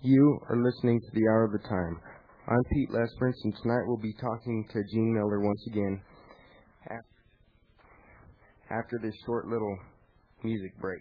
You are listening to The Hour of the Time. I'm Pete Lesperance, and tonight we'll be talking to Gene Miller once again after this short little music break.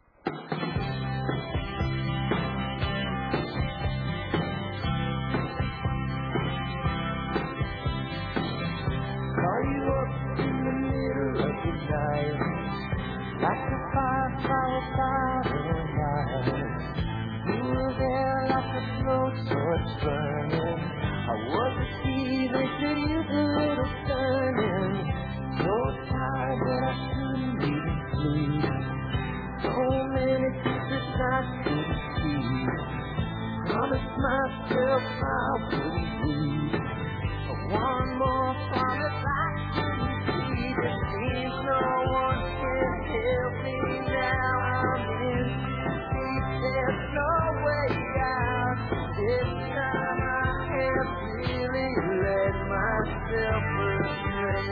Call you up in the middle of the night, like a firefly without a light. You were there like a blowtorch burning. I was the key that could use a little turning. So tired that I couldn't even sleep. So many secrets I couldn't see. Promised myself I wouldn't leave. One more promise I couldn't keep. It seems no one can help me now. I'm in deep. There's no way out. This time I have really let myself astray.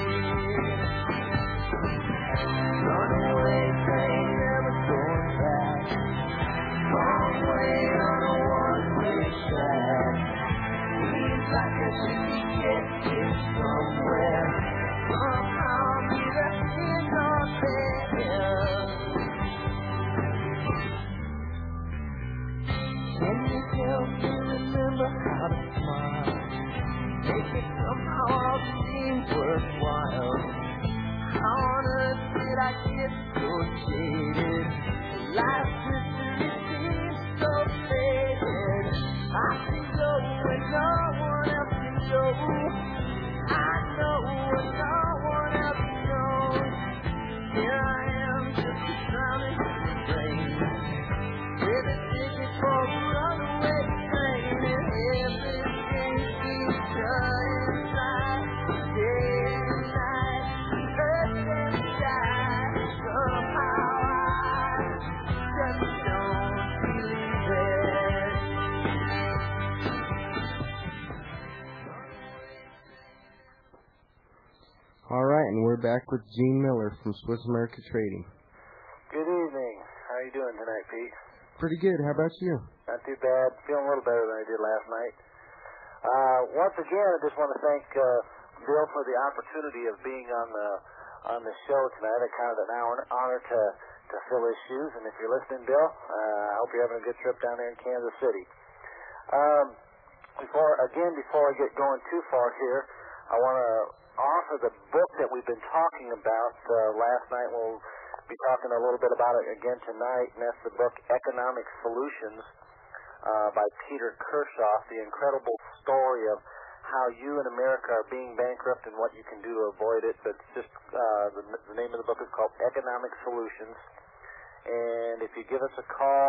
Runaway train, never going back. Long way on a one-way track. Seems like I should be getting somewhere. Somehow neither here nor there. Can you help me remember how to smile? Make it somehow all seem worthwhile. How on earth did I get so jaded? Life's mystery seems so faded. I can go when no one else can go. I know when no one else knows. Here I am, just a drowning rain, with a ticket for a runaway train, and everything keeps turning inside, day and night, earth and sky. Somehow I just don't believe it. All right, and we're back with Gene Miller from Swiss America Trading. Good evening. How are you doing tonight, Pete? Pretty good. How about you? Not too bad. Feeling a little better than I did last night. Once again, I just want to thank Bill for the opportunity of being on the show tonight. It's kind of an honor to fill his shoes. And if you're listening, Bill, I hope you're having a good trip down there in Kansas City. Before I get going too far here, I want to offer the book that we've been talking about last night. We'll be talking a little bit about it again tonight, and that's the book Economic Solutions by Peter Kershoff, the incredible story of how you in America are being bankrupt and what you can do to avoid it. But it's just the name of the book is called Economic Solutions. And if you give us a call,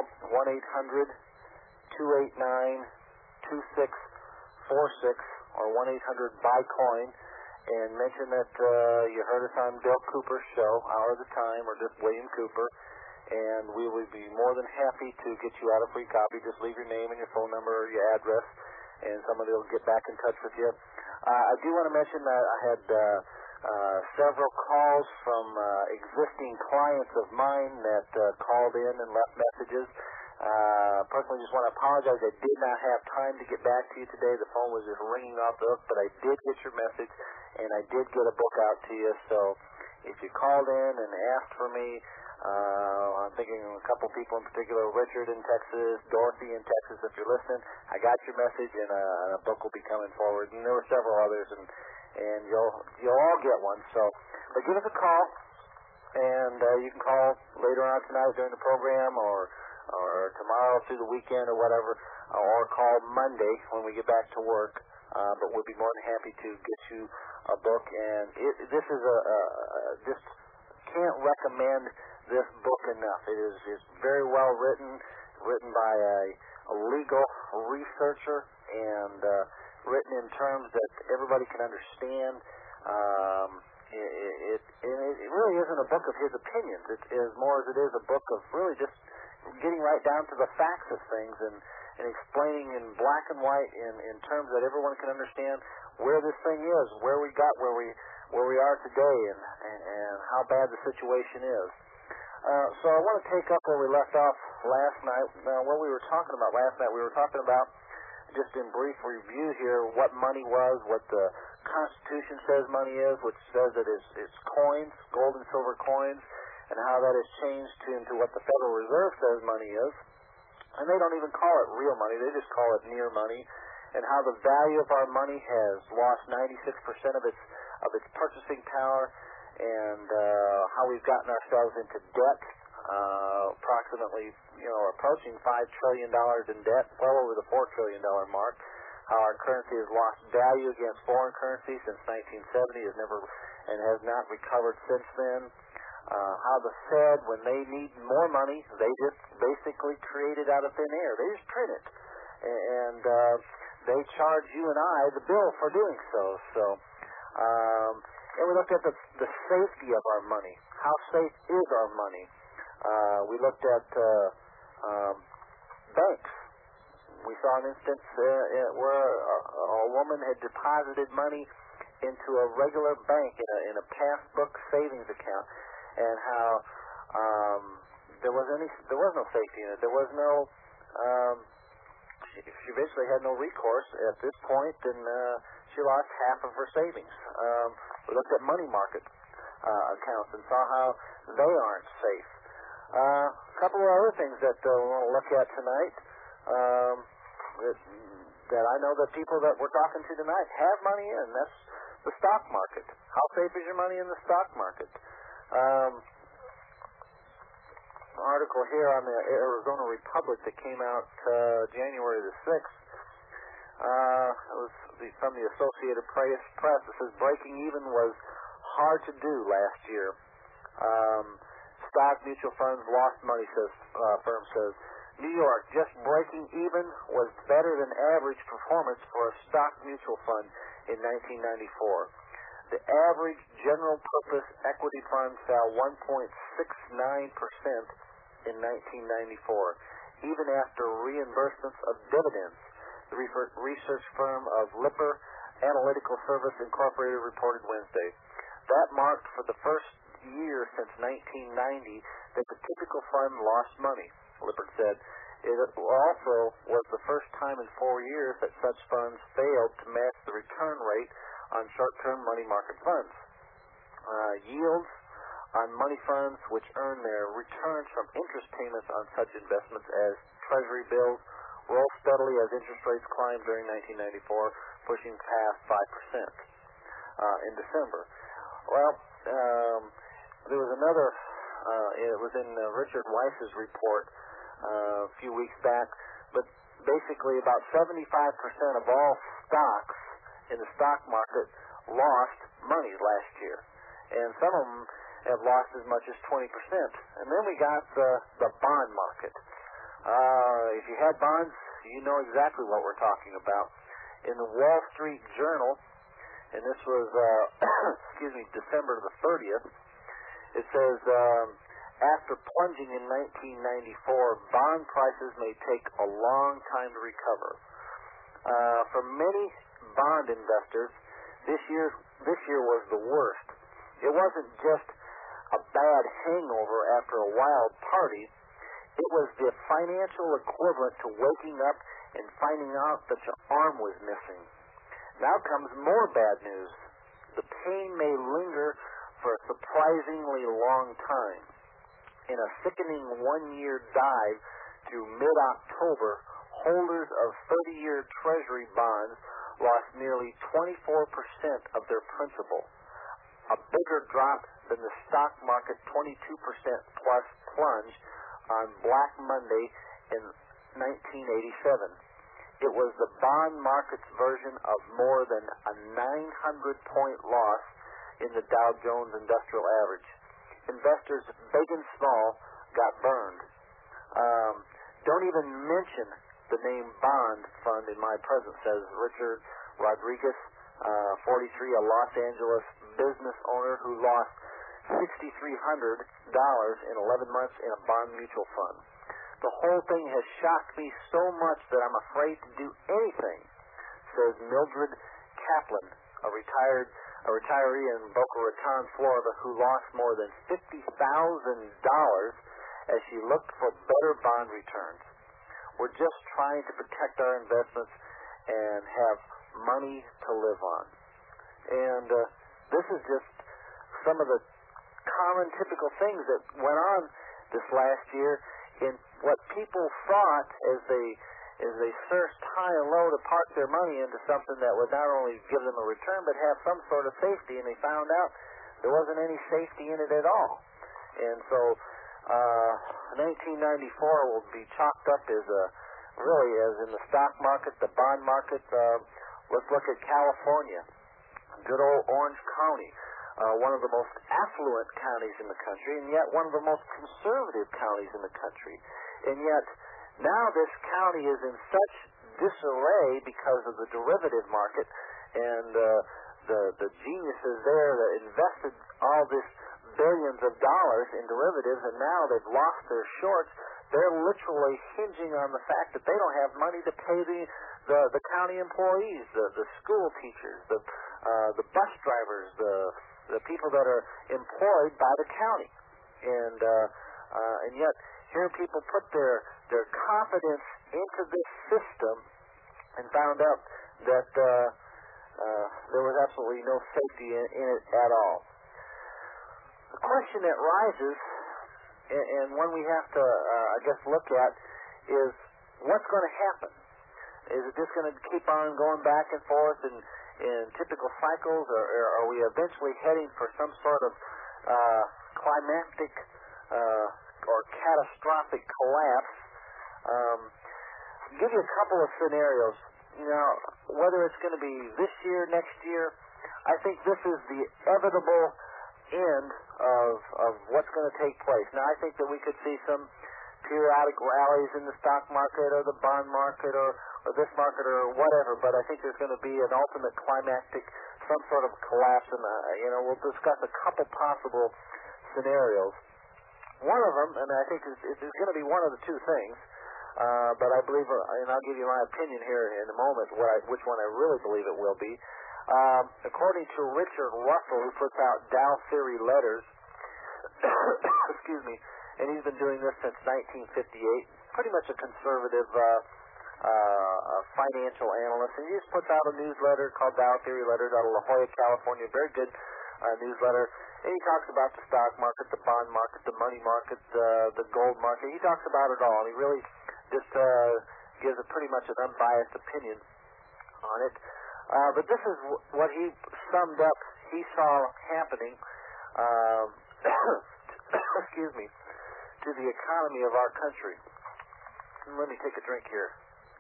1-800-289-2646 or 1-800-BUY-COIN, and mention that you heard us on Bill Cooper's show, Hour of the Time, or just William Cooper, and we would be more than happy to get you out a free copy. Just leave your name and your phone number or your address, and somebody will get back in touch with you. I do want to mention that I had several calls from existing clients of mine that called in and left messages. Personally, just want to apologize. I did not have time to get back to you today. The phone was just ringing off the hook, but I did get your message, and I did get a book out to you. So if you called in and asked for me, I'm thinking of a couple people in particular, Richard in Texas, Dorothy in Texas, if you're listening, I got your message, and a book will be coming forward. And there were several others, and you'll all get one. So, but give us a call, and you can call later on tonight during the program, or tomorrow through the weekend or whatever, or call Monday when we get back to work. But we'll be more than happy to get you a book. And this is just can't recommend this book enough. It is very well written by a legal researcher, and written in terms that everybody can understand. It really isn't a book of his opinions. It is more as it is a book of really just getting right down to the facts of things and explaining in black and white in terms that everyone can understand where this thing is, where we got where we are today, and how bad the situation is. So I want to take up where we left off last night. What we were talking about last night, we were talking about, just in brief review here, what money was, what the Constitution says money is, which says that it's coins, gold and silver coins, and how that has changed into what the Federal Reserve says money is. And they don't even call it real money, they just call it near money, and how the value of our money has lost 96% of its purchasing power, and how we've gotten ourselves into debt, approximately, approaching $5 trillion in debt, well over the $4 trillion mark. How our currency has lost value against foreign currency since 1970, has not recovered since then. How the Fed, when they need more money, they just basically create it out of thin air. They just print it, and they charge you and I the bill for doing so. And we looked at the safety of our money. How safe is our money? We looked at banks. We saw an instance where a woman had deposited money into a regular bank in a passbook savings account, and how there was no safety in it. There was no. She basically had no recourse at this point, and she lost half of her savings. We looked at money market accounts and saw how they aren't safe. A couple of other things that we want to look at tonight, that I know that people that we're talking to tonight have money in. That's the stock market. How safe is your money in the stock market? An article here on the Arizona Republic that came out January the 6th. It was from the Associated Press. It says breaking even was hard to do last year. Stock mutual funds lost money, firm says. New York, just breaking even was better than average performance for a stock mutual fund in 1994. The average general purpose equity fund fell 1.69% in 1994, even after reimbursements of dividends. The research firm of Lipper Analytical Service Incorporated reported Wednesday. That marked for the first year since 1990 that the typical fund lost money, Lippert said. It also was the first time in 4 years that such funds failed to match the return rate on short-term money market funds. Yields on money funds which earn their returns from interest payments on such investments as Treasury bills rose steadily as interest rates climbed during 1994, pushing past 5% in December. Well, there was another, it was in Richard Weiss's report a few weeks back, but basically about 75% of all stocks in the stock market lost money last year, and some of them have lost as much as 20%. And then we got the bond market. If you had bonds, you know exactly what we're talking about. In the Wall Street Journal, and this was December the 30th, it says, after plunging in 1994, bond prices may take a long time to recover. For many bond investors, this year was the worst. It wasn't just a bad hangover after a wild party. It was the financial equivalent to waking up and finding out that your arm was missing. Now comes more bad news. The pain may linger for a surprisingly long time. In a sickening one-year dive through mid-October, holders of 30-year Treasury bonds lost nearly 24% of their principal, a bigger drop than the stock market 22% plus plunge on Black Monday in 1987. It was the bond market's version of more than a 900-point loss in the Dow Jones Industrial Average. Investors big and small got burned. Don't even mention the name bond fund in my presence, says Richard Rodriguez, 43, a Los Angeles business owner who lost $6,300 in 11 months in a bond mutual fund. The whole thing has shocked me so much that I'm afraid to do anything, says Mildred Kaplan, a retired a retiree in Boca Raton, Florida, who lost more than $50,000 as she looked for better bond returns. We're just trying to protect our investments and have money to live on. And this is just some of the common typical things that went on this last year in what people thought as they searched high and low to park their money into something that would not only give them a return but have some sort of safety, and they found out there wasn't any safety in it at all. And so 1994 will be chalked up as as in the stock market, the bond market. Let's look at California, good old Orange County, one of the most affluent counties in the country, and yet one of the most conservative counties in the country. And yet now this county is in such disarray because of the derivative market and the geniuses there that invested all this billions of dollars in derivatives, and now they've lost their shorts. They're literally hinging on the fact that they don't have money to pay the county employees, the school teachers, the bus drivers, the people that are employed by the county. And yet here people put their confidence into this system and found out that there was absolutely no safety in it at all. The question that rises, and one we have to, look at, is what's going to happen? Is it just going to keep on going back and forth in typical cycles, or are we eventually heading for some sort of climactic or catastrophic collapse? I'll give you a couple of scenarios. Whether it's going to be this year, next year, I think this is the inevitable end of what's going to take place. Now, I think that we could see some periodic rallies in the stock market or the bond market or this market or whatever, but I think there's going to be an ultimate climactic, some sort of collapse, and we'll discuss a couple possible scenarios. One of them, and I think it's going to be one of the two things, but I believe, and I'll give you my opinion here in a moment, which one I really believe it will be. According to Richard Russell, who puts out Dow Theory Letters, excuse me, and he's been doing this since 1958, pretty much a conservative financial analyst, and he just puts out a newsletter called Dow Theory Letters out of La Jolla, California, very good newsletter, and he talks about the stock market, the bond market, the money market, the gold market. He talks about it all, and he really just gives a pretty much an unbiased opinion on it. But this is what he summed up he saw happening excuse me, to the economy of our country. Let me take a drink here.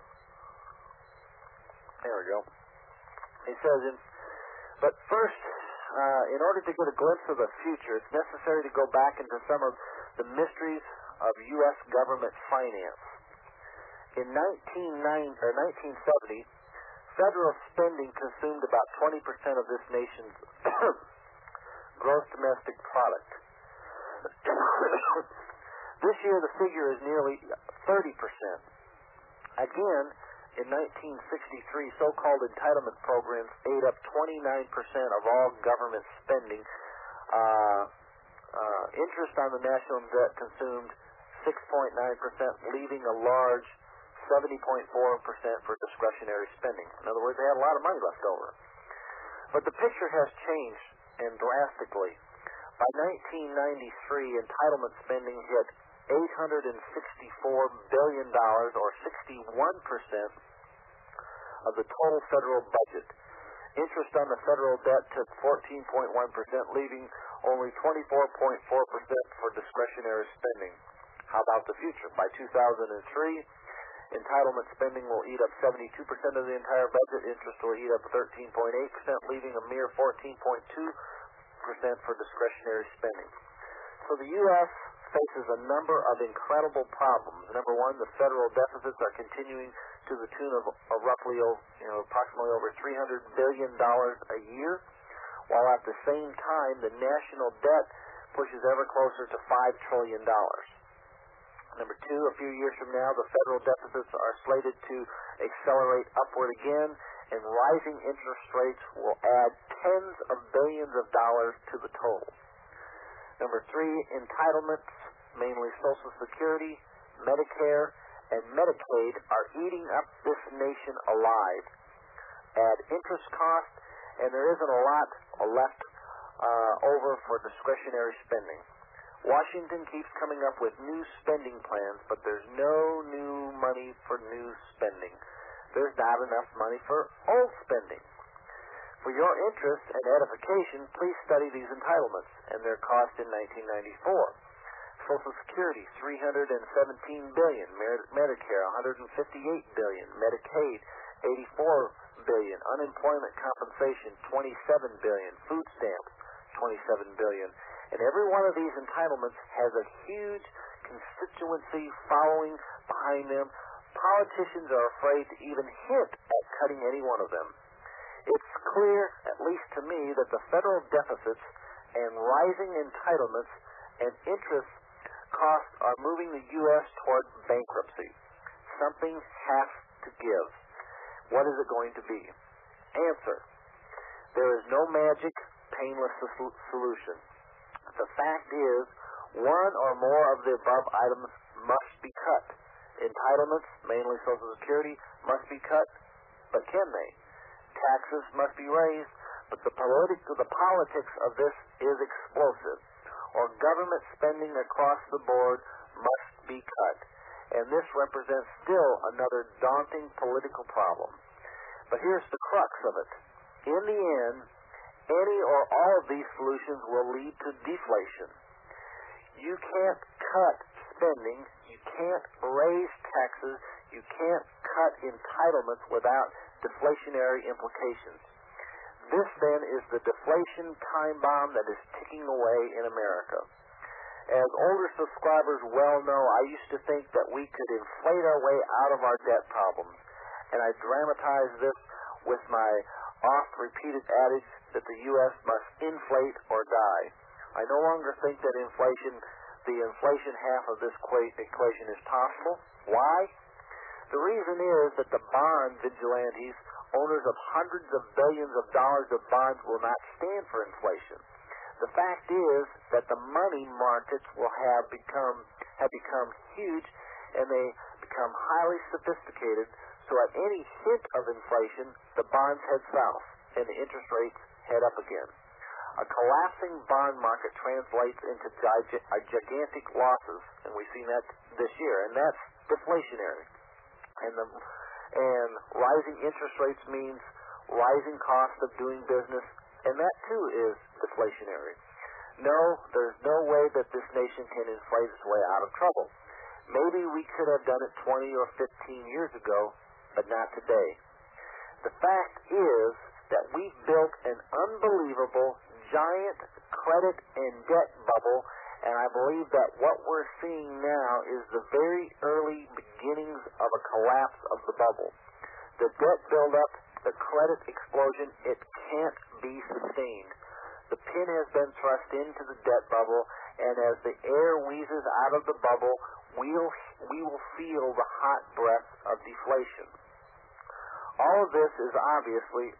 There we go. He says, but first, in order to get a glimpse of the future, it's necessary to go back into some of the mysteries of U.S. government finance. In 1970, federal spending consumed about 20% of this nation's gross domestic product. This year, the figure is nearly 30%. Again, in 1963, so-called entitlement programs ate up 29% of all government spending. Interest on the national debt consumed 6.9%, leaving a large 70.4% for discretionary spending. In other words, they had a lot of money left over. But the picture has changed, and drastically. By 1993, entitlement spending hit $864 billion, or 61% of the total federal budget. Interest on the federal debt took 14.1%, leaving only 24.4% for discretionary spending. How about the future? By 2003, entitlement spending will eat up 72% of the entire budget. Interest will eat up 13.8%, leaving a mere 14.2% for discretionary spending. So the U.S. faces a number of incredible problems. Number one, the federal deficits are continuing to the tune of approximately over $300 billion a year, while at the same time the national debt pushes ever closer to $5 trillion. Number two, a few years from now, the federal deficits are slated to accelerate upward again, and rising interest rates will add tens of billions of dollars to the total. Number 3, entitlements, mainly Social Security, Medicare, and Medicaid, are eating up this nation alive. Add interest cost, and there isn't a lot left over for discretionary spending. Washington keeps coming up with new spending plans, but there's no new money for new spending. There's not enough money for old spending. For your interest and edification, please study these entitlements and their cost in 1994. Social Security, $317 billion. Medicare, $158 billion. Medicaid, $84 billion. Unemployment compensation, $27 billion. Food stamps, $27 billion. And every one of these entitlements has a huge constituency following behind them. Politicians are afraid to even hint at cutting any one of them. It's clear, at least to me, that the federal deficits and rising entitlements and interest costs are moving the U.S. toward bankruptcy. Something has to give. What is it going to be? Answer: there is no magic, painless solution. The fact is, one or more of the above items must be cut. Entitlements, mainly Social Security, must be cut, but can they? Taxes must be raised, but the politics of this is explosive. Or government spending across the board must be cut. And this represents still another daunting political problem. But here's the crux of it. In the end, any or all of these solutions will lead to deflation. You can't cut spending, you can't raise taxes, you can't cut entitlements without deflationary implications. This, then, is the deflation time bomb that is ticking away in America. As older subscribers well know, I used to think that we could inflate our way out of our debt problems, and I dramatize this with my oft-repeated adage that the U.S. must inflate or die. I no longer think that the inflation half of this equation is possible. Why? The reason is that the bond vigilantes, owners of hundreds of billions of dollars of bonds, will not stand for inflation. The fact is that the money markets have become huge, and they become highly sophisticated, so at any hint of inflation, the bonds head south, and the interest rates head up again. A collapsing bond market translates into gigantic losses, and we've seen that this year, and that's deflationary. And rising interest rates means rising cost of doing business, and that too is deflationary. No, there's no way that this nation can inflate its way out of trouble. Maybe we could have done it 20 or 15 years ago, but not today. The fact is that we've built an unbelievable, giant credit and debt bubble, and I believe that what we're seeing now is the very early beginnings of a collapse of the bubble. The debt buildup, the credit explosion, it can't be sustained. The pin has been thrust into the debt bubble, and as the air wheezes out of the bubble, we will feel the hot breath of deflation. All of this is obviously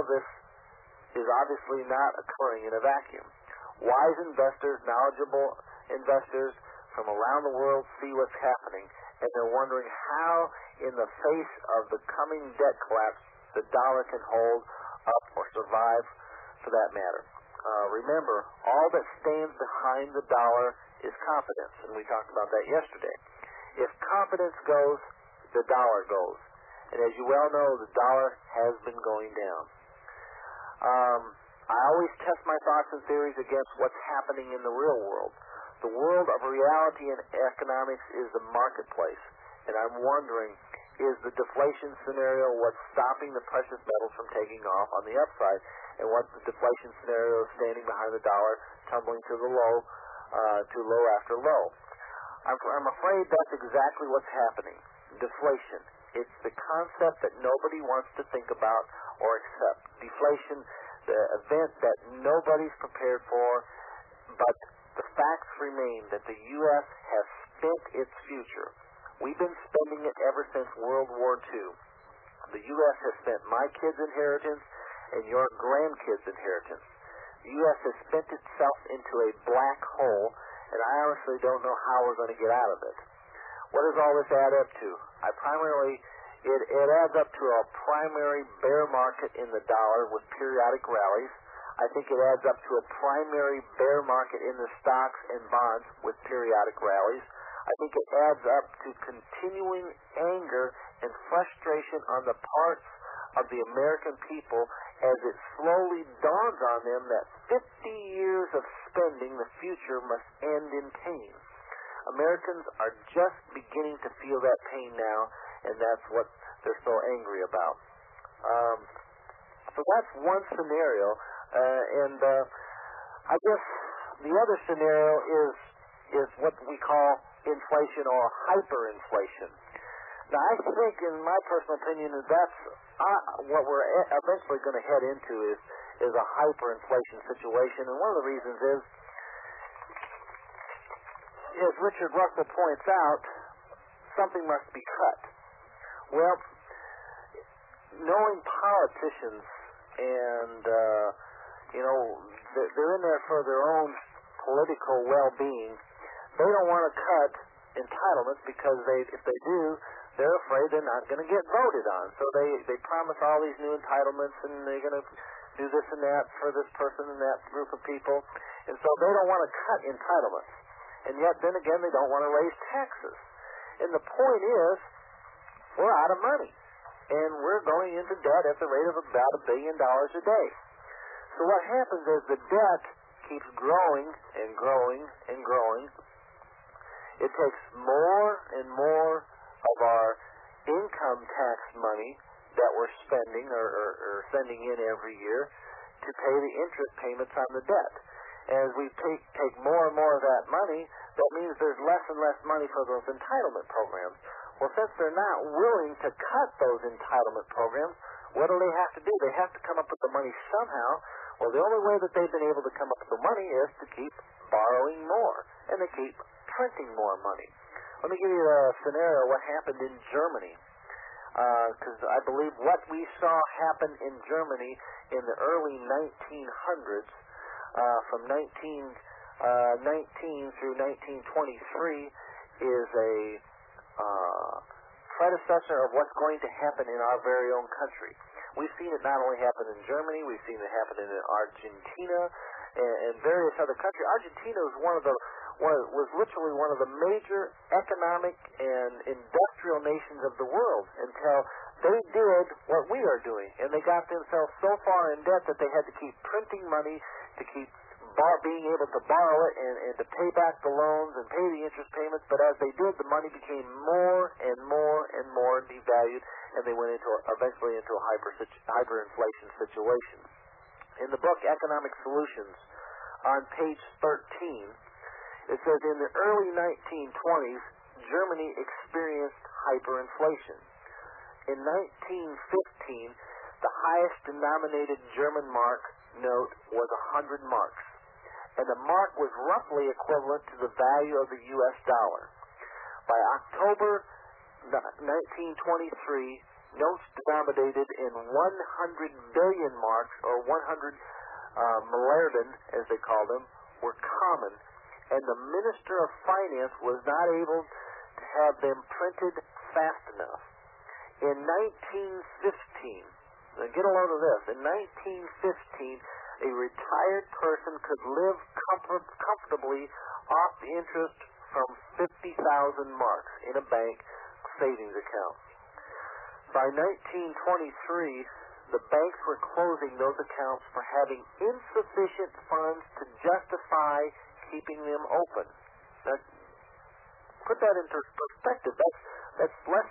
not occurring in a vacuum. Wise investors, knowledgeable investors from around the world see what's happening, and they're wondering how, in the face of the coming debt collapse, the dollar can hold up or survive, for that matter. Remember, all that stands behind the dollar is confidence, and we talked about that yesterday. If confidence goes, the dollar goes. And as you well know, the dollar has been going down. I always test my thoughts and theories against what's happening in the real world. The world of reality and economics is the marketplace. And I'm wondering, is the deflation scenario what's stopping the precious metals from taking off on the upside? And what's the deflation scenario standing behind the dollar, tumbling to the low, to low after low? I'm afraid that's exactly what's happening. Deflation. It's the concept that nobody wants to think about or accept. Deflation, the event that nobody's prepared for, but the facts remain that the U.S. has spent its future. We've been spending it ever since World War II. The U.S. has spent my kids' inheritance and your grandkids' inheritance. The U.S. has spent itself into a black hole, and I honestly don't know how we're going to get out of it. What does all this add up to? It adds up to a primary bear market in the dollar with periodic rallies. I think it adds up to a primary bear market in the stocks and bonds with periodic rallies. I think it adds up to continuing anger and frustration on the parts of the American people as it slowly dawns on them that 50 years of spending the future must end in pain. Americans are just beginning to feel that pain now, and that's what they're so angry about. So that's one scenario, and I guess the other scenario is what we call inflation or hyperinflation. Now, I think, in my personal opinion, that's what we're eventually going to head into is a hyperinflation situation, and one of the reasons is, as Richard Russell points out, something must be cut. Well, knowing politicians and, they're in there for their own political well-being, they don't want to cut entitlements because if they do, they're afraid they're not going to get voted on. So they promise all these new entitlements, and they're going to do this and that for this person and that group of people. And so they don't want to cut entitlements. And yet, then again, they don't want to raise taxes. And the point is, we're out of money. And we're going into debt at the rate of about $1 billion a day. So what happens is the debt keeps growing and growing and growing. It takes more and more of our income tax money that we're spending or sending in every year to pay the interest payments on the debt. As we take more and more of that money, that means there's less and less money for those entitlement programs. Well, since they're not willing to cut those entitlement programs, what do they have to do? They have to come up with the money somehow. Well, the only way that they've been able to come up with the money is to keep borrowing more, and they keep printing more money. Let me give you a scenario of what happened in Germany, because I believe what we saw happen in Germany in the early 1900s, from 1919 through 1923, is a predecessor of what's going to happen in our very own country. We've seen it not only happen in Germany, we've seen it happen in Argentina and various other countries. Argentina was literally one of the major economic and industrial nations of the world until they did what we are doing, and they got themselves so far in debt that they had to keep printing money to keep being able to borrow it and to pay back the loans and pay the interest payments. But as they did, the money became more and more and more devalued, and they went eventually into a hyperinflation situation. In the book Economic Solutions, on page 13, it says, in the early 1920s, Germany experienced hyperinflation. In 1915, the highest denominated German mark note was 100 marks, and the mark was roughly equivalent to the value of the U.S. dollar. By October 1923, notes denominated in 100 billion marks, or 100 Milliarden, as they call them, were common, and the Minister of Finance was not able to have them printed fast enough. In 1915, now get a load of this, in 1915, a retired person could live comfortably off the interest from 50,000 marks in a bank savings account. By 1923, the banks were closing those accounts for having insufficient funds to justify keeping them open. Now, put that into perspective. That's what,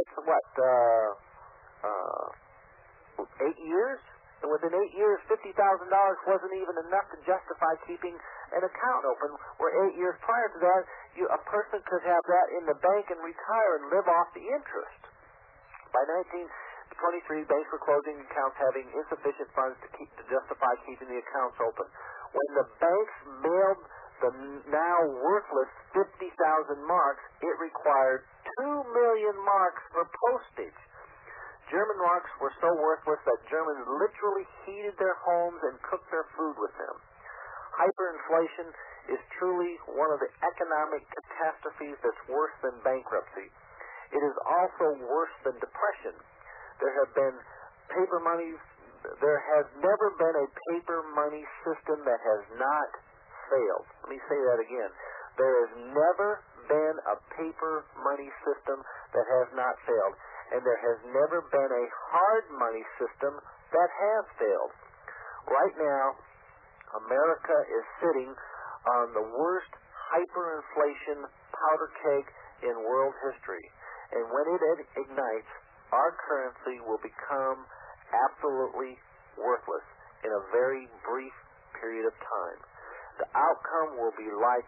8 years? And within 8 years, $50,000 wasn't even enough to justify keeping an account open, where 8 years prior to that, a person could have that in the bank and retire and live off the interest. By 1923, banks were closing accounts having insufficient funds to justify keeping the accounts open. When the banks mailed the now worthless 50,000 marks, it required 2 million marks for postage. German marks were so worthless that Germans literally heated their homes and cooked their food with them. Hyperinflation is truly one of the economic catastrophes that's worse than bankruptcy. It is also worse than depression. There has never been a paper money system that has not failed. Let me say that again. There has never been a paper money system that has not failed. And there has never been a hard money system that has failed. Right now, America is sitting on the worst hyperinflation powder keg in world history. And when it ignites, our currency will become absolutely worthless in a very brief period of time. The outcome will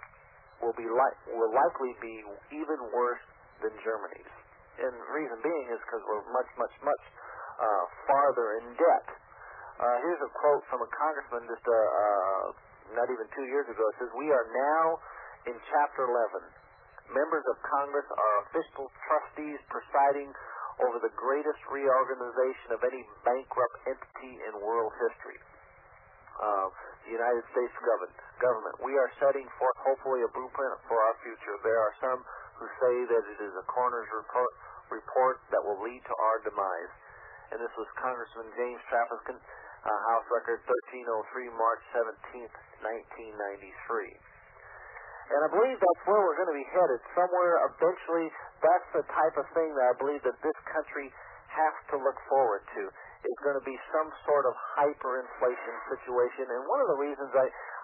likely be even worse than Germany's. And the reason being is because we're much farther in debt. Here's a quote from a congressman just not even 2 years ago. It says, "We are now in Chapter 11. Members of Congress are official trustees presiding over the greatest reorganization of any bankrupt entity in world history. The United States government. We are setting forth, hopefully, a blueprint for our future. There are some who say that it is a coroner's report that will lead to our demise." And this was Congressman James Traficant, House Record 1303, March 17th, 1993. And I believe that's where we're going to be headed. Somewhere eventually, that's the type of thing that I believe that this country has to look forward to. It's going to be some sort of hyperinflation situation. And one of the reasons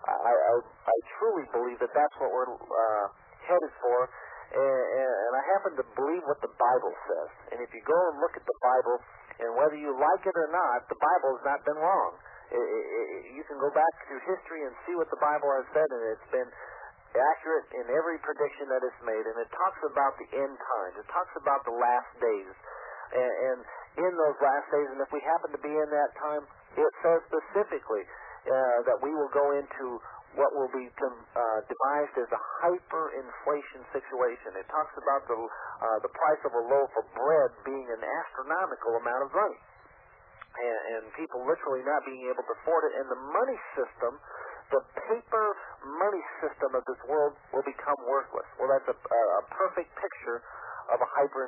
I truly believe that that's what we're headed for, and I happen to believe what the Bible says. And if you go and look at the Bible, and whether you like it or not, the Bible has not been wrong. You can go back through history and see what the Bible has said, and it's been accurate in every prediction that it's made. And it talks about the end times. It talks about the last days. And in those last days, and if we happen to be in that time, it says specifically that we will go into what will be devised as a hyperinflation situation. It talks about the price of a loaf of bread being an astronomical amount of money, and people literally not being able to afford it. And the money system, the paper money system of this world, will become worthless. Well, that's a perfect picture of a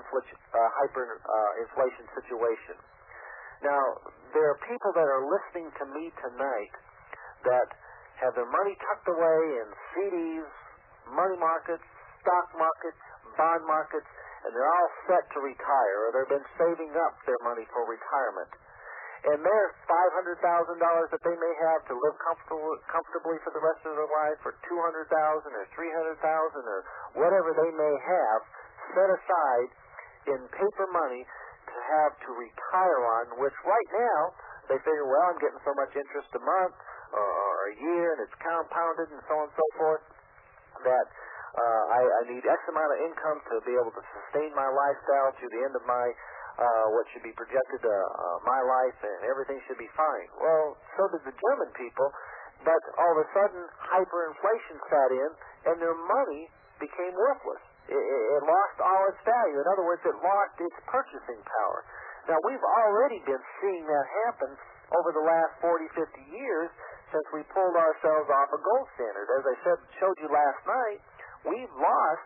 hyperinflation situation. Now, there are people that are listening to me tonight that have their money tucked away in CDs, money markets, stock markets, bond markets, and they're all set to retire, or they've been saving up their money for retirement. And there's $500,000 that they may have to live comfortably for the rest of their life, or $200,000 or $300,000 or whatever they may have set aside in paper money to have to retire on, which right now they figure, well, I'm getting so much interest a month or a year, and it's compounded and so on and so forth, that I need X amount of income to be able to sustain my lifestyle to the end of my what should be projected my life, and everything should be fine. Well, so did the German people, but all of a sudden hyperinflation sat in, and their money became worthless. It lost all its value. In other words, it lost its purchasing power. Now, we've already been seeing that happen over the last 40, 50 years since we pulled ourselves off a gold standard. As I showed you last night, we've lost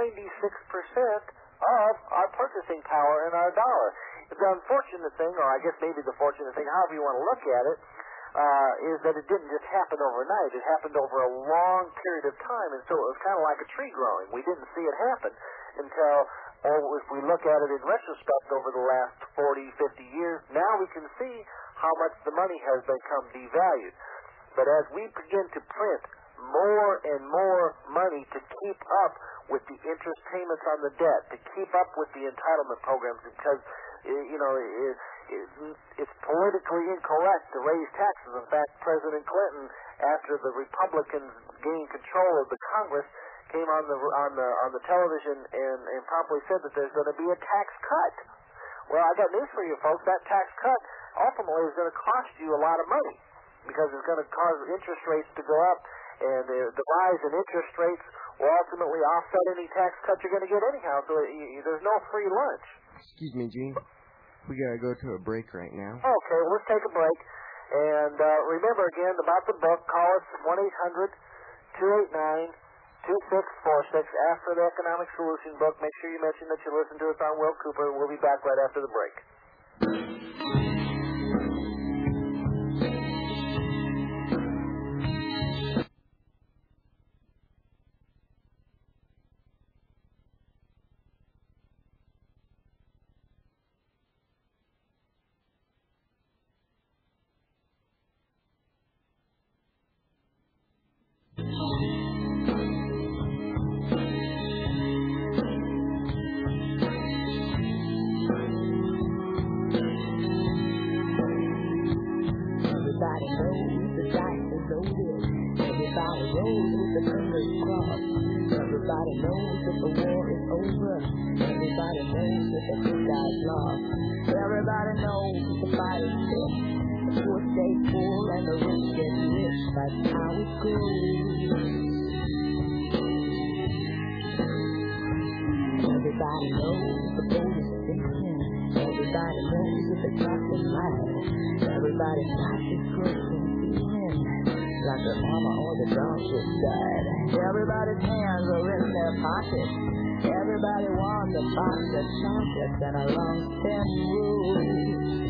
96% of our purchasing power in our dollar. The unfortunate thing, or I guess maybe the fortunate thing, however you want to look at it, is that it didn't just happen overnight. It happened over a long period of time, and so it was kind of like a tree growing. We didn't see it happen until, or if we look at it in retrospect over the last 40, 50 years, now we can see how much the money has become devalued. But as we begin to print more and more money to keep up with the interest payments on the debt, to keep up with the entitlement programs, because, it's politically incorrect to raise taxes. In fact, President Clinton, after the Republicans gained control of the Congress, came on the television and promptly said that there's going to be a tax cut. Well, I got news for you folks. That tax cut ultimately is going to cost you a lot of money, because it's going to cause interest rates to go up, and the rise in interest rates will ultimately offset any tax cuts you're going to get anyhow. So there's no free lunch. Excuse me, Gene. We got to go to a break right now. Okay, well, let's take a break. And remember again about the book, call us 1-800-289-2646. Ask for the Economic Solution book. Make sure you mention that you listen to us on Will Cooper. We'll be back right after the break. Everybody knows the dice is loaded. Everybody knows with the fingers crossed. Everybody knows that the war is over. Everybody knows that the good guy's lost. Everybody knows that the fight is fit. The poor stay poor and the rich get rich. That's how it goes. Everybody knows the boat is sinking. Everybody knows that the captain lies. Everybody's got this crushing feeling like their mama or the dog just died. Everybody's hands are in their pockets. Everybody wants a box of chocolates and a long thin rule.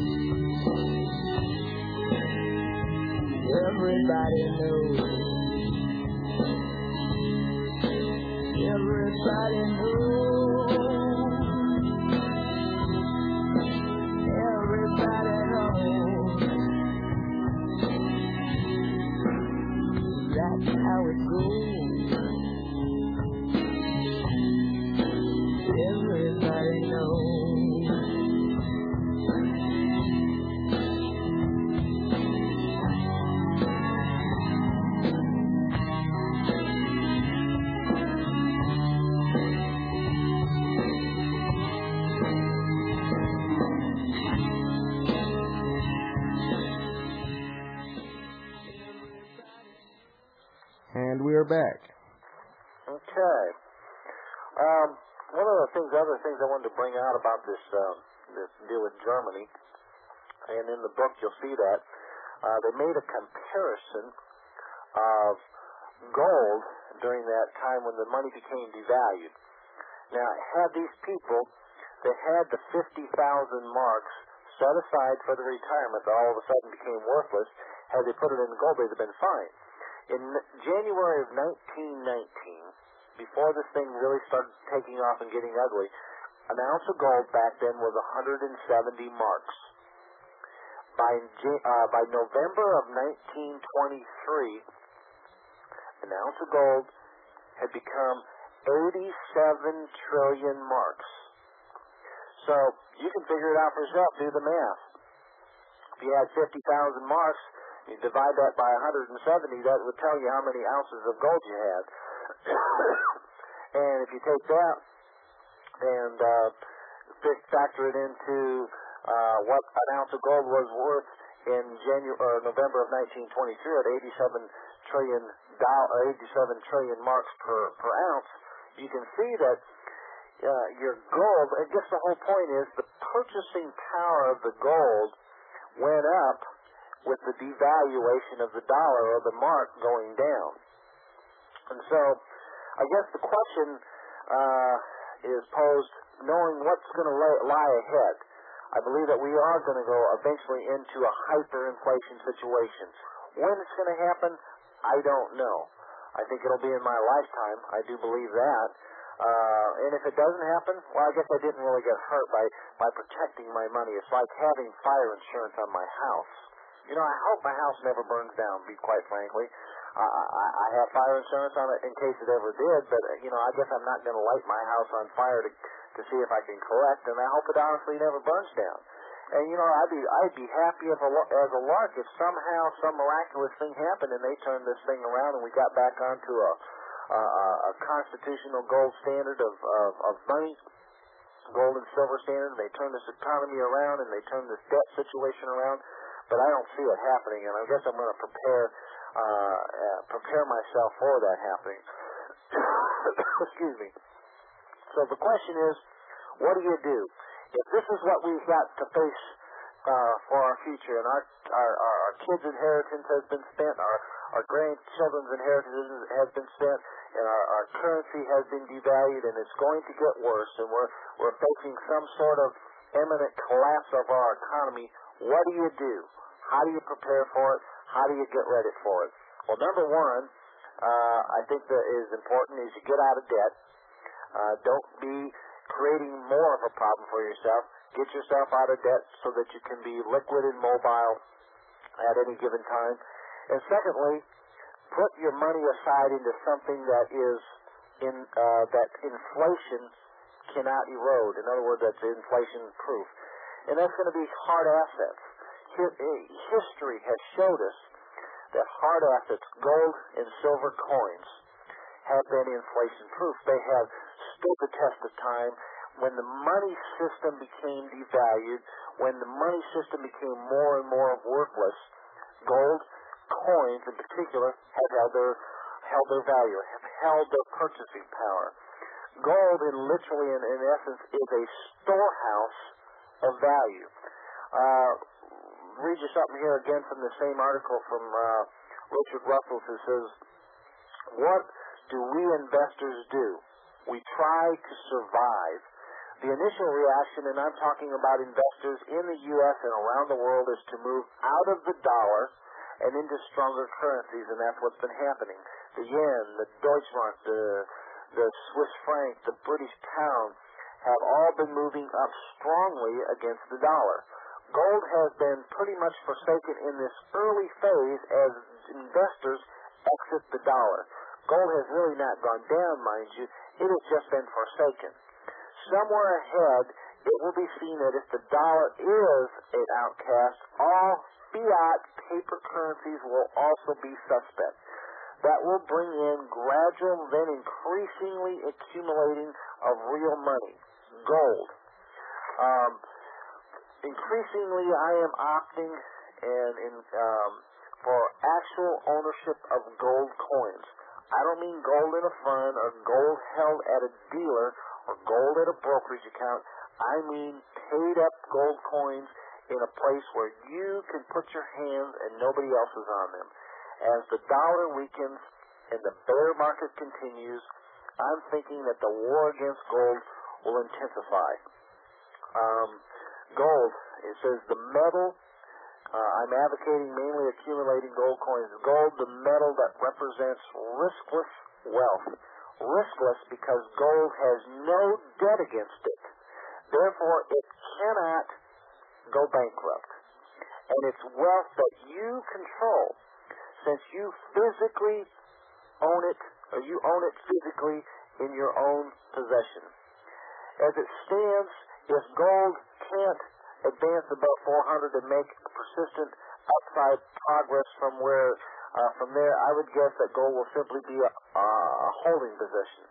Everybody knows. Everybody knows. Everybody knows. That's how it goes. Everybody knows. And we are back. Okay. One of the other things I wanted to bring out about this deal with Germany, and in the book you'll see that they made a comparison of gold during that time when the money became devalued. Now, had these people that had the 50,000 marks set aside for the retirement that all of a sudden became worthless, had they put it in gold, they'd have been fine. In January of 1919, before this thing really started taking off and getting ugly, an ounce of gold back then was 170 marks. By November of 1923, an ounce of gold had become 87 trillion marks. So you can figure it out for yourself. Do the math. If you had 50,000 marks, you divide that by 170, that would tell you how many ounces of gold you had. And if you take that and factor it into what an ounce of gold was worth in November of 1923 at 87 trillion marks per ounce, you can see that your gold, I guess the whole point is the purchasing power of the gold went up with the devaluation of the dollar or the mark going down. And so I guess the question is posed knowing what's going to lie ahead. I believe that we are going to go eventually into a hyperinflation situation. When it's going to happen, I don't know. I think it'll be in my lifetime. I do believe that. And if it doesn't happen, well, I guess I didn't really get hurt by protecting my money. It's like having fire insurance on my house. You know, I hope my house never burns down, quite frankly. I have fire insurance on it in case it ever did, but, you know, I guess I'm not going to light my house on fire to see if I can collect, and I hope it honestly never burns down. And, you know, I'd be happy as a lark if somehow some miraculous thing happened and they turned this thing around and we got back onto a constitutional gold standard of money, gold and silver standard, and they turned this economy around and they turned this debt situation around. But I don't see it happening, and I guess I'm going to prepare myself for that happening. Excuse me. So the question is, what do you do? if this is what we've got to face for our future, and our kids' inheritance has been spent, our grandchildren's inheritance has been spent, and our currency has been devalued, and it's going to get worse, and we're facing some sort of imminent collapse of our economy, what do you do? How do you prepare for it? How do you get ready for it? Well, number one, I think that is important is you get out of debt. Don't be creating more of a problem for yourself. Get yourself out of debt so that you can be liquid and mobile at any given time. And secondly, put your money aside into something that is that inflation cannot erode. In other words, that's inflation proof. And that's going to be hard assets. History has showed us that hard assets, gold and silver coins, have been inflation proof. They have stood the test of time. When the money system became devalued, when the money system became more and more worthless, gold coins in particular have held their value, have held their purchasing power. Gold, in essence, is a storehouse of value. Read you something here again from the same article from Richard Russell, who says, "What do we investors do? We try to survive. The initial reaction, and I'm talking about investors in the U.S. and around the world, is to move out of the dollar and into stronger currencies, and that's what's been happening. The yen, the Deutschmark, the Swiss franc, the British pound have all been moving up strongly against the dollar. Gold has been pretty much forsaken in this early phase as investors exit the dollar. Gold has really not gone down, mind you. It has just been forsaken. Somewhere ahead, it will be seen that if the dollar is an outcast, all fiat paper currencies will also be suspect. That will bring in gradual, then increasingly accumulating of real money, gold. Increasingly, I am opting for actual ownership of gold coins. I don't mean gold in a fund or gold held at a dealer or gold at a brokerage account. I mean paid-up gold coins in a place where you can put your hands and nobody else is on them. As the dollar weakens and the bear market continues, I'm thinking that the war against gold will intensify. Gold, it says the metal, I'm advocating mainly accumulating gold coins. Gold, the metal that represents riskless wealth. Riskless because gold has no debt against it. Therefore, it cannot go bankrupt. And it's wealth that you control. Since you physically own it, or you own it physically in your own possession. As it stands, if gold can't advance above 400 and make persistent upside progress from there, I would guess that gold will simply be a holding position.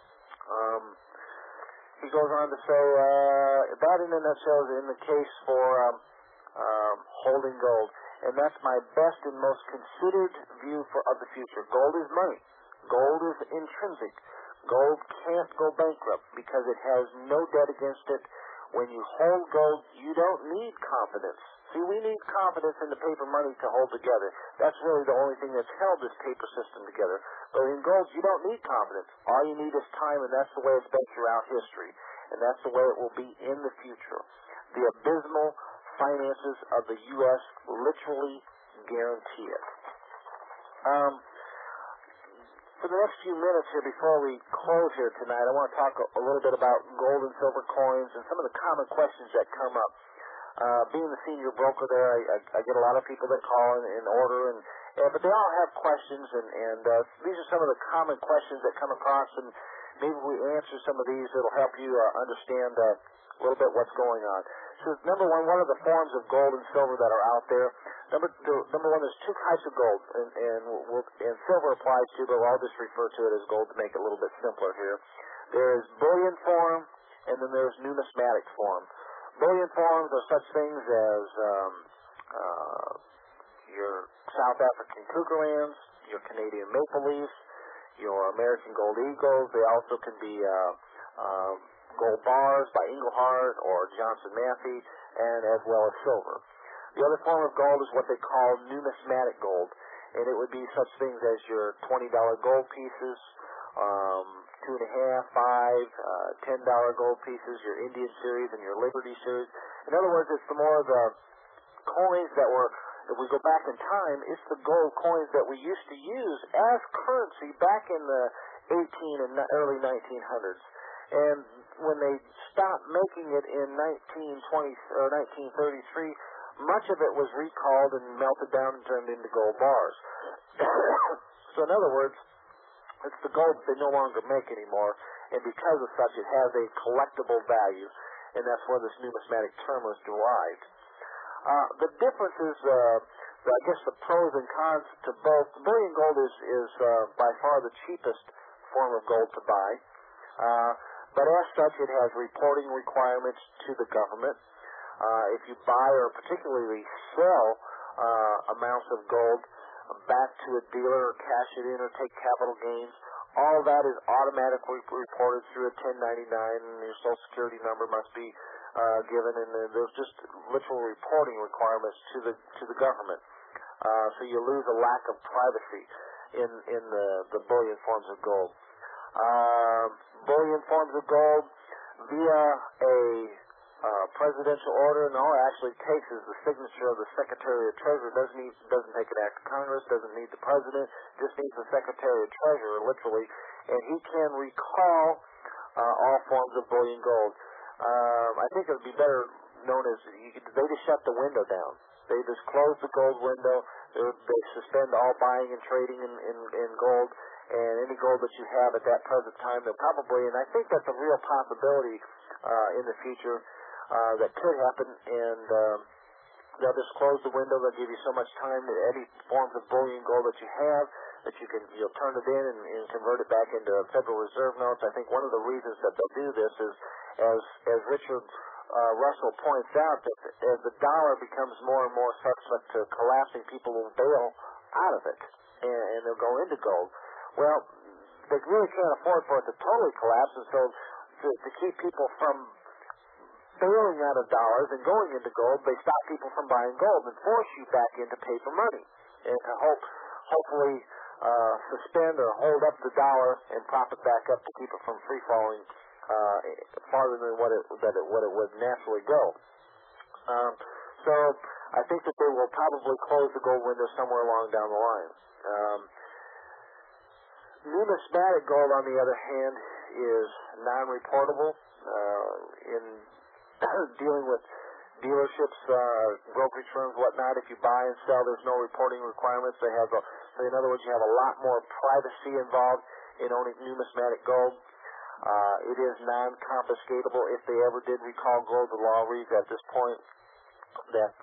He goes on to say, that in a nutshell is in the case for holding gold. And that's my best and most considered view of the future. Gold is money. Gold is intrinsic. Gold can't go bankrupt because it has no debt against it. When you hold gold, you don't need confidence. See, we need confidence in the paper money to hold together. That's really the only thing that's held this paper system together. But in gold, you don't need confidence. All you need is time, and that's the way it's been throughout history. And that's the way it will be in the future. The abysmal finances of the U.S. literally guarantee it. For the next few minutes here before we close here tonight, I want to talk a little bit about gold and silver coins and some of the common questions that come up. Being the senior broker there, I get a lot of people that call in order, but they all have questions, and these are some of the common questions that come across, and maybe we answer some of these that'll help you understand a little bit what's going on. So, number one, what are the forms of gold and silver that are out there? Number one, there's two types of gold, and silver applies to, but I'll just refer to it as gold to make it a little bit simpler here. There's bullion form, and then there's numismatic form. Bullion forms are such things as your South African Cougar Lands, your Canadian Maple Leafs, your American Gold Eagles. They also can be gold bars by Engelhart or Johnson Matthey, and as well as silver. The other form of gold is what they call numismatic gold, and it would be such things as your $20 gold pieces, 2.5, $5, $10 gold pieces, your Indian series and your Liberty series. In other words, it's the more of the coins that were, if we go back in time, it's the gold coins that we used to use as currency back in the 18 and early 1900s. And when they stopped making it in 1920 or 1933, much of it was recalled and melted down and turned into gold bars. So in other words, it's the gold that they no longer make anymore, and because of such, it has a collectible value, and that's where this numismatic term was derived. The difference is, I guess, the pros and cons to both. Bullion gold is by far the cheapest form of gold to buy, but as such, it has reporting requirements to the government. If you buy or particularly sell amounts of gold back to a dealer or cash it in or take capital gains, all that is automatically reported through a 1099, and your Social Security number must be given, and there's just literal reporting requirements to the government. So you lose a lack of privacy in the bullion forms of gold. Bullion forms of gold via a presidential order, and all it actually takes is the signature of the Secretary of Treasury. Doesn't take an act of Congress, doesn't need the President, just needs the Secretary of Treasury, literally, and he can recall all forms of bullion gold. I think it would be better known as, they just shut the window down. They just close the gold window. They suspend all buying and trading in gold, and any gold that you have at that present time, they'll probably, and I think that's a real possibility in the future, that could happen, and they'll just close the window. They'll give you so much time that any forms of bullion gold that you have, that you'll turn it in and convert it back into Federal Reserve notes. I think one of the reasons that they'll do this is, as Richard Russell points out, that as the dollar becomes more and more subject to collapsing, people will bail out of it, and they'll go into gold. Well, they really can't afford for it to totally collapse, and so to keep people from bailing out of dollars and going into gold, they stop people from buying gold and force you back into paper money, and to hopefully suspend or hold up the dollar and prop it back up to keep it from free falling farther than what it would naturally go. So I think that they will probably close the gold window somewhere along down the line. Numismatic gold, on the other hand, is non-reportable. In dealing with dealerships, brokerage firms, whatnot, if you buy and sell, there's no reporting requirements. So in other words, you have a lot more privacy involved in owning numismatic gold. It is non-confiscatable. If they ever did recall gold, the law reads at this point that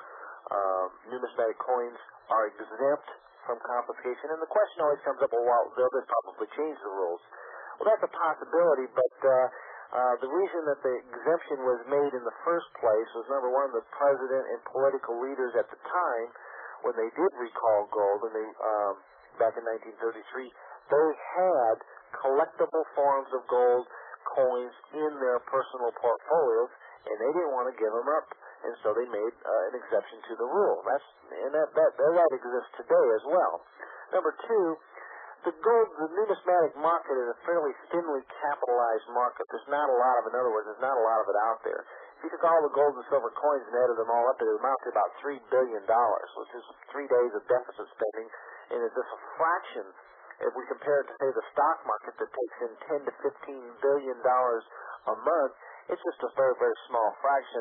numismatic coins are exempt from confiscation. And the question always comes up, well, they'll just probably change the rules. Well, that's a possibility, but the reason that the exemption was made in the first place was, number one, the president and political leaders at the time, when they did recall gold, and they back in 1933, they had collectible forms of gold coins in their personal portfolios, and they didn't want to give them up, and so they made an exception to the rule. That exists today as well. Number two, the numismatic market is a fairly thinly capitalized market. There's not a lot of, in other words, there's not a lot of it out there. If you took all the gold and silver coins and added them all up, it would amount to about $3 billion, which is 3 days of deficit spending, and it's just a fraction. If we compare it to, say, the stock market that takes in $10 to $15 billion a month, it's just a very, very small fraction,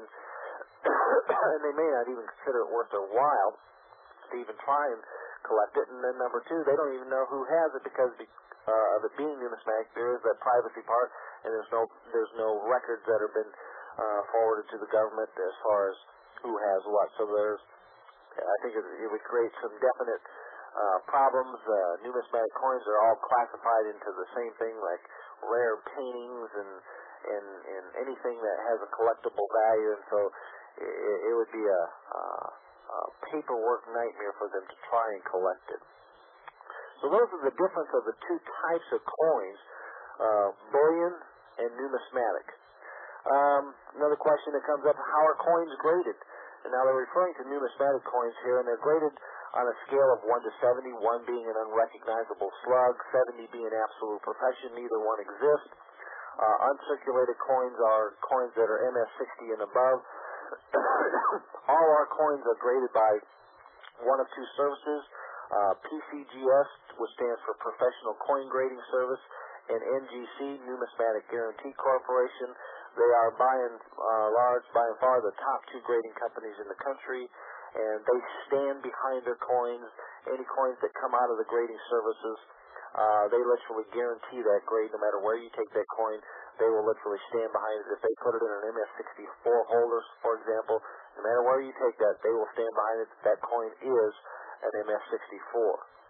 and they may not even consider it worth their while to even try and collect it. And then number two, they don't even know who has it because of it being numismatic. There is that privacy part, and there's no records that have been forwarded to the government as far as who has what. So I think it would create some definite problems. Numismatic coins are all classified into the same thing, like rare paintings and anything that has a collectible value, and so it would be a paperwork nightmare for them to try and collect it. So those are the difference of the two types of coins, bullion and numismatic. Another question that comes up, how are coins graded? And now they're referring to numismatic coins here, and they're graded on a scale of 1 to 70, 1 being an unrecognizable slug, 70 being absolute perfection, neither one exists. Uncirculated coins are coins that are MS60 and above. All our coins are graded by one of two services, PCGS, which stands for Professional Coin Grading Service, and NGC, Numismatic Guarantee Corporation. They are by and far the top two grading companies in the country, and they stand behind their coins. Any coins that come out of the grading services, they literally guarantee that grade no matter where you take that coin. They will literally stand behind it. If they put it in an MS64 holder, for example, no matter where you take that, they will stand behind it. That coin is an MS64.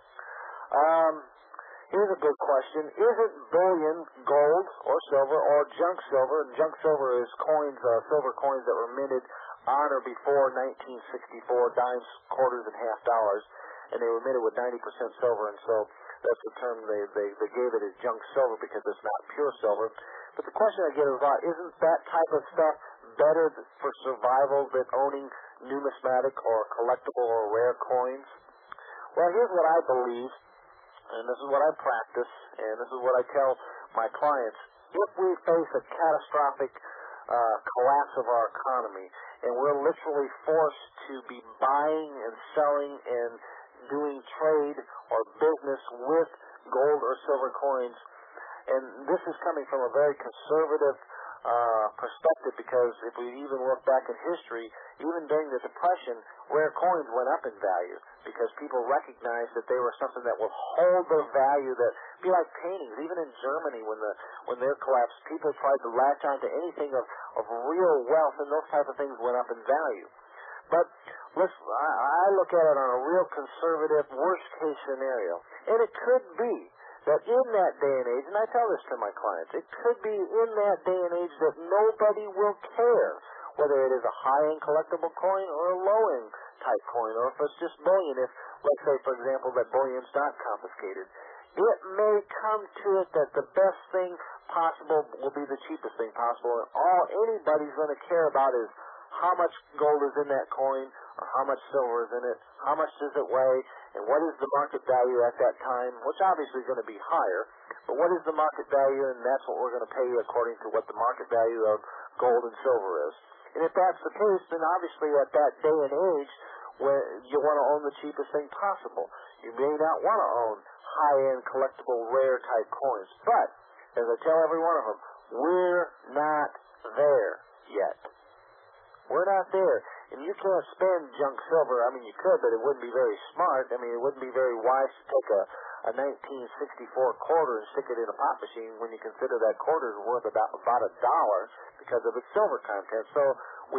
Here's a good question. Isn't bullion gold or silver or junk silver? And junk silver is coins, silver coins that were minted on or before 1964, dimes, quarters, and half dollars, and they were minted with 90% silver, and so that's the term they gave it as junk silver because it's not pure silver. But the question I get is, isn't that type of stuff better for survival than owning numismatic or collectible or rare coins? Well, here's what I believe, and this is what I practice, and this is what I tell my clients. If we face a catastrophic collapse of our economy, and we're literally forced to be buying and selling and doing trade or business with gold or silver coins, and this is coming from a very conservative perspective, because if we even look back in history, even during the Depression, rare coins went up in value because people recognized that they were something that would hold their value, that be like paintings. Even in Germany, when they collapsed, people tried to latch on to anything of real wealth, and those type of things went up in value. But I look at it on a real conservative, worst-case scenario, and it could be that in that day and age, and I tell this to my clients, it could be in that day and age that nobody will care whether it is a high-end collectible coin or a low-end type coin, or if it's just bullion. If, let's say, for example, that bullion's not confiscated, it may come to it that the best thing possible will be the cheapest thing possible, and all anybody's going to care about is how much gold is in that coin, or how much silver is in it, how much does it weigh, and what is the market value at that time, which obviously is going to be higher, but what is the market value, and that's what we're going to pay you according to what the market value of gold and silver is. And if that's the case, then obviously at that day and age, where you want to own the cheapest thing possible. You may not want to own high-end, collectible, rare-type coins, but, as I tell every one of them, we're not there yet. We're not there. And you can't spend junk silver. I mean, you could, but it wouldn't be very smart. I mean, it wouldn't be very wise to take a 1964 quarter and stick it in a pop machine when you consider that quarter is worth about $1 because of its silver content. So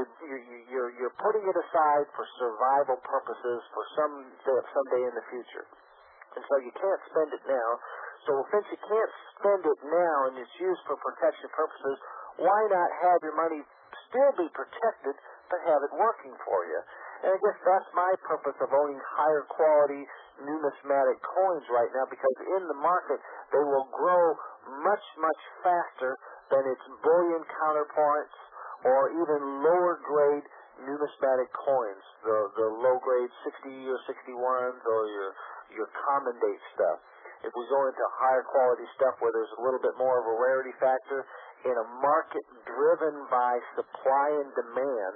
you're putting it aside for survival purposes for someday in the future. And so you can't spend it now. So since you can't spend it now and it's used for protection purposes, why not have your money still be protected but have it working for you? And I guess that's my purpose of owning higher quality numismatic coins right now, because in the market they will grow much, much faster than its bullion counterparts or even lower grade numismatic coins, the low grade 60 or 61s or your common date stuff. If we go into higher quality stuff where there's a little bit more of a rarity factor in a market driven by supply and demand,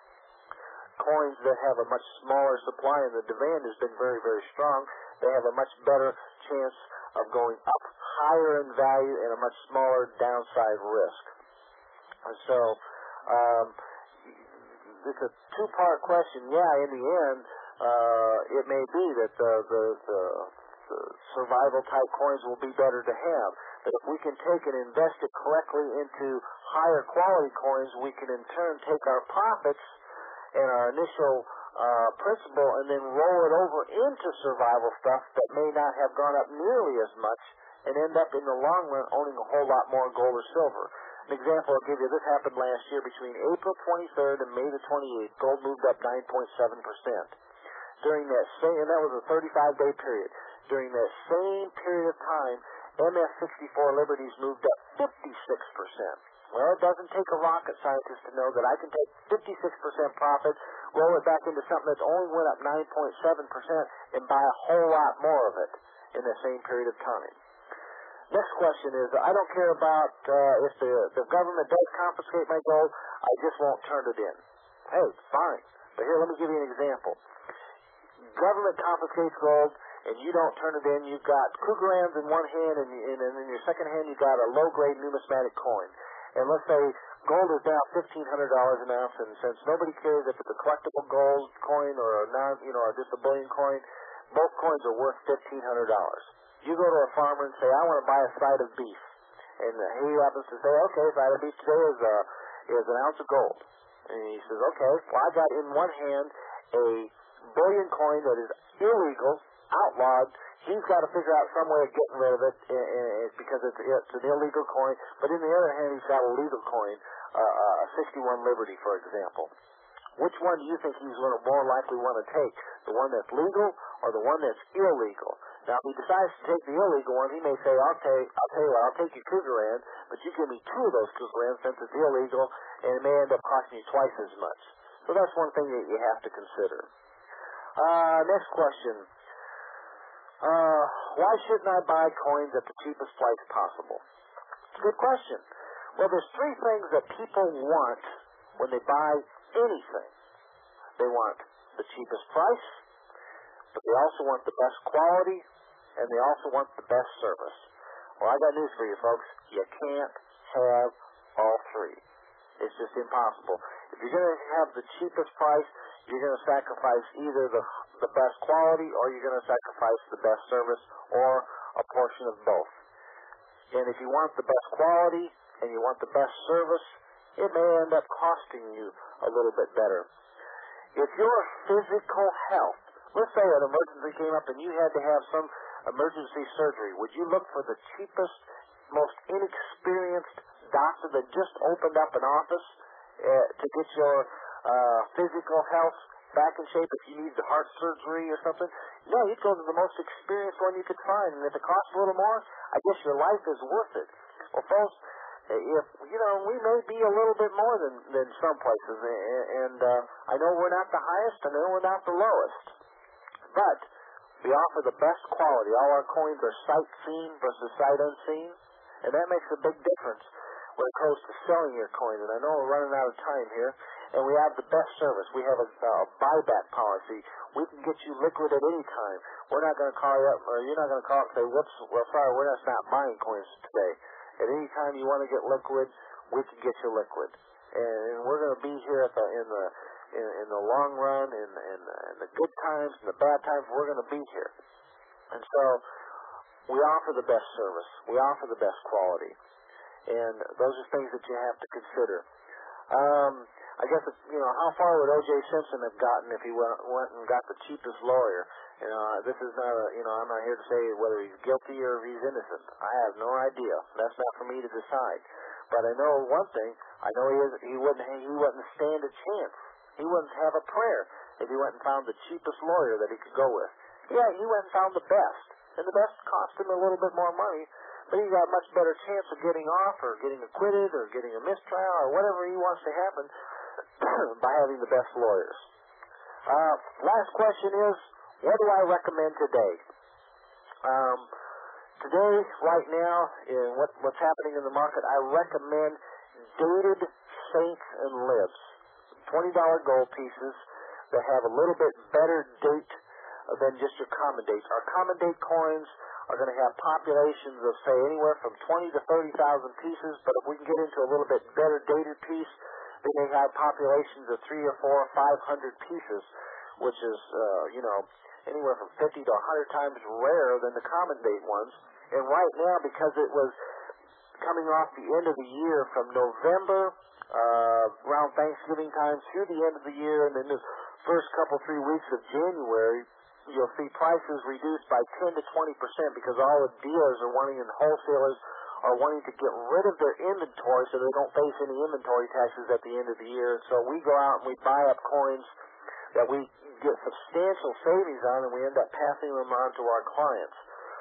coins that have a much smaller supply and the demand has been very, very strong, they have a much better chance of going up higher in value and a much smaller downside risk. And so it's a two-part question. Yeah, in the end, it may be that the survival-type coins will be better to have. But if we can take and invest it correctly into higher quality coins, we can in turn take our profits and our initial principal and then roll it over into survival stuff that may not have gone up nearly as much and end up in the long run owning a whole lot more gold or silver. An example I'll give you, this happened last year between April 23rd and May the 28th. Gold moved up 9.7%. During that same, and that was a 35-day period. During that same period of time, MS-64 Liberties moved up 56%. Well, it doesn't take a rocket scientist to know that I can take 56% profit, roll it back into something that's only went up 9.7%, and buy a whole lot more of it in the same period of time. Next question is, I don't care about if the government does confiscate my gold, I just won't turn it in. Hey, fine. But here, let me give you an example. Government confiscates gold, and you don't turn it in. You've got Krugerrands in one hand, and in your second hand, you've got a low-grade numismatic coin. And let's say gold is now $1,500 an ounce, and since nobody cares if it's a collectible gold coin or just a bullion coin, both coins are worth $1,500. You go to a farmer and say, I want to buy a side of beef. And he happens to say, okay, side of beef today is an ounce of gold. And he says, okay, well, I got in one hand a bullion coin that is illegal, outlawed. He's got to figure out some way of getting rid of it because it's an illegal coin. But in the other hand, he's got a legal coin, a 61 Liberty, for example. Which one do you think he's going to more likely want to take? The one that's legal or the one that's illegal? Now, if he decides to take the illegal one, he may say, okay, I'll tell you what, I'll take your Krugerrand, but you give me 2 of those Krugerrands since it's illegal, and it may end up costing you twice as much. So that's one thing that you have to consider. Next question. Why shouldn't I buy coins at the cheapest price possible? It's a good question. Well, there's 3 things that people want when they buy anything. They want the cheapest price, but they also want the best quality, and they also want the best service. Well, I got news for you, folks. You can't have all 3. It's just impossible. If you're going to have the cheapest price, you're going to sacrifice either the best quality or you're going to sacrifice the best service or a portion of both. And if you want the best quality and you want the best service, it may end up costing you a little bit better. If your physical health, let's say an emergency came up and you had to have some emergency surgery, would you look for the cheapest, most inexperienced doctor that just opened up an office to get your physical health back in shape if you need the heart surgery or something? No, you'd go to the most experienced one you could find, and if it costs a little more, I guess your life is worth it. Well, folks, if we may be a little bit more than some places, and I know we're not the highest, I know we're not the lowest, but we offer the best quality. All our coins are sight seen versus sight unseen, and that makes a big difference when it comes to selling your coins. And I know we're running out of time here, and we have the best service. We have a buyback policy. We can get you liquid at any time. We're not going to call you up, or you're not going to call up and say, whoops, well, sorry, we're just not buying coins today. At any time you want to get liquid, we can get you liquid. And we're going to be here in the long run, in the good times and the bad times. We're going to be here. And so we offer the best service. We offer the best quality. And those are things that you have to consider. I guess, how far would O.J. Simpson have gotten if he went and got the cheapest lawyer? This is not I'm not here to say whether he's guilty or if he's innocent. I have no idea. That's not for me to decide. But I know one thing. I know he wouldn't stand a chance. He wouldn't have a prayer if he went and found the cheapest lawyer that he could go with. Yeah, he went and found the best. And the best cost him a little bit more money, but he's got a much better chance of getting off or getting acquitted or getting a mistrial or whatever he wants to happen by having the best lawyers. Last question is, what do I recommend today? Today, right now, in what's happening in the market, I recommend dated Saints and Libs, $20 gold pieces that have a little bit better date than just your common dates. Our common date coins are going to have populations of, say, anywhere from 20 to 30,000 pieces, but if we can get into a little bit better dated piece, they may have populations of 3 or 4 or 500 pieces, which is, anywhere from 50 to 100 times rarer than the common date ones. And right now, because it was coming off the end of the year from November, around Thanksgiving time through the end of the year, and then the first 3 weeks of January, you'll see prices reduced by 10 to 20% because all the dealers are wanting and wholesalers are wanting to get rid of their inventory so they don't face any inventory taxes at the end of the year. So we go out and we buy up coins that we get substantial savings on, and we end up passing them on to our clients.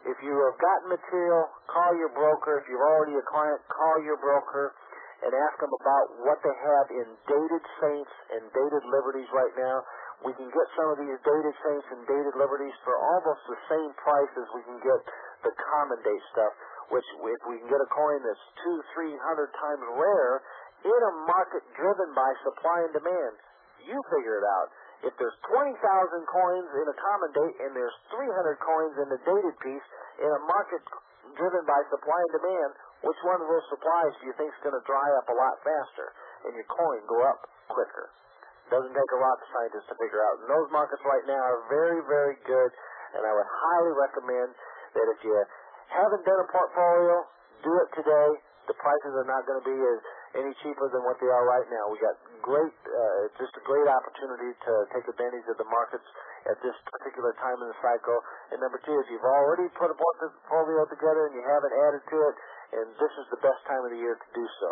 If you have gotten material, call your broker. If you're already a client, call your broker and ask them about what they have in dated Saints and dated Liberties right now. We can get some of these dated Saints and dated Liberties for almost the same price as we can get the common date stuff, which if we can get a coin that's 200-300 times rare in a market driven by supply and demand, you figure it out. If there's 20,000 coins in a common date and there's 300 coins in the dated piece in a market driven by supply and demand, which one of those supplies do you think is going to dry up a lot faster and your coin go up quicker? Doesn't take a rocket scientist to figure out. And those markets right now are very, very good, and I would highly recommend that if you haven't done a portfolio, do it today. The prices are not going to be any cheaper than what they are right now. We got just a great opportunity to take advantage of the markets at this particular time in the cycle. And number two, if you've already put a portfolio together and you haven't added to it, and this is the best time of the year to do so.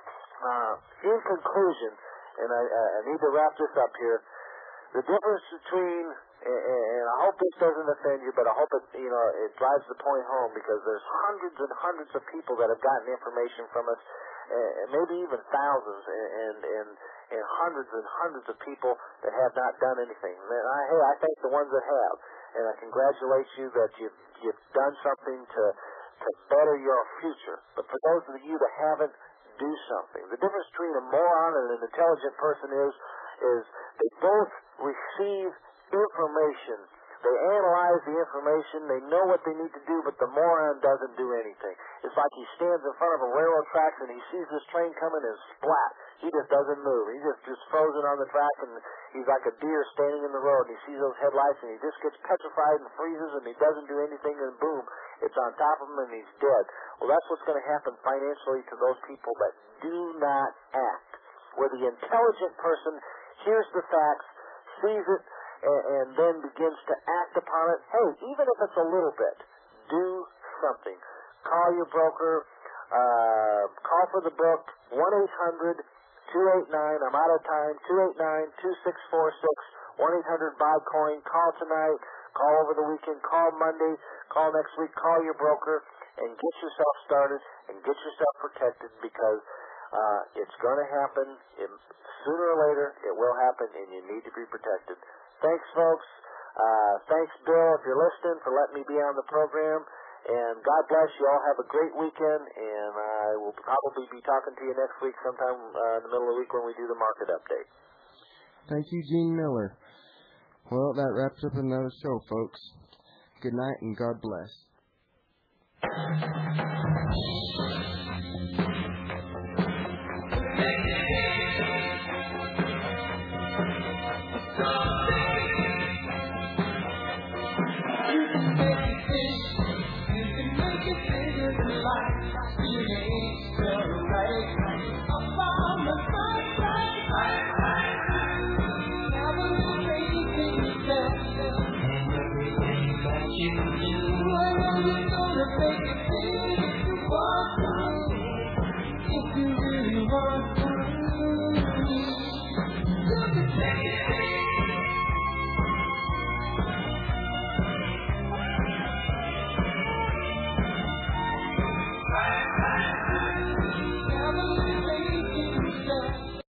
In conclusion, and I need to wrap this up here, the difference between, and I hope this doesn't offend you, but I hope it drives the point home, because there's hundreds and hundreds of people that have gotten information from us, and maybe even thousands, and hundreds and hundreds of people that have not done anything. And I thank the ones that have, and I congratulate you that you've done something to better your future. But for those of you that haven't, do something. The difference between a moron and an intelligent person is they both receive information. They analyze the information. They know what they need to do, but the moron doesn't do anything. It's like he stands in front of a railroad track and he sees this train coming and splat. He just doesn't move. He's just frozen on the track, and he's like a deer standing in the road, and he sees those headlights and he just gets petrified and freezes, and he doesn't do anything, and boom, it's on top of him and he's dead. Well, that's what's going to happen financially to those people that do not act. Where the intelligent person hears the facts, sees it, and then begins to act upon it. Hey, even if it's a little bit, do something. Call your broker. Call for the book, 1-800-289, I'm out of time, 289-2646, 1-800-BUY-COIN. Call tonight, call over the weekend, call Monday, call next week, call your broker, and get yourself started and get yourself protected, because it's going to happen. Sooner or later, it will happen, and you need to be protected. Thanks, folks. Thanks, Bill, if you're listening, for letting me be on the program. And God bless you. All have a great weekend, and I will probably be talking to you next week sometime in the middle of the week when we do the market update. Thank you, Gene Miller. Well, that wraps up another show, folks. Good night, and God bless. If you really want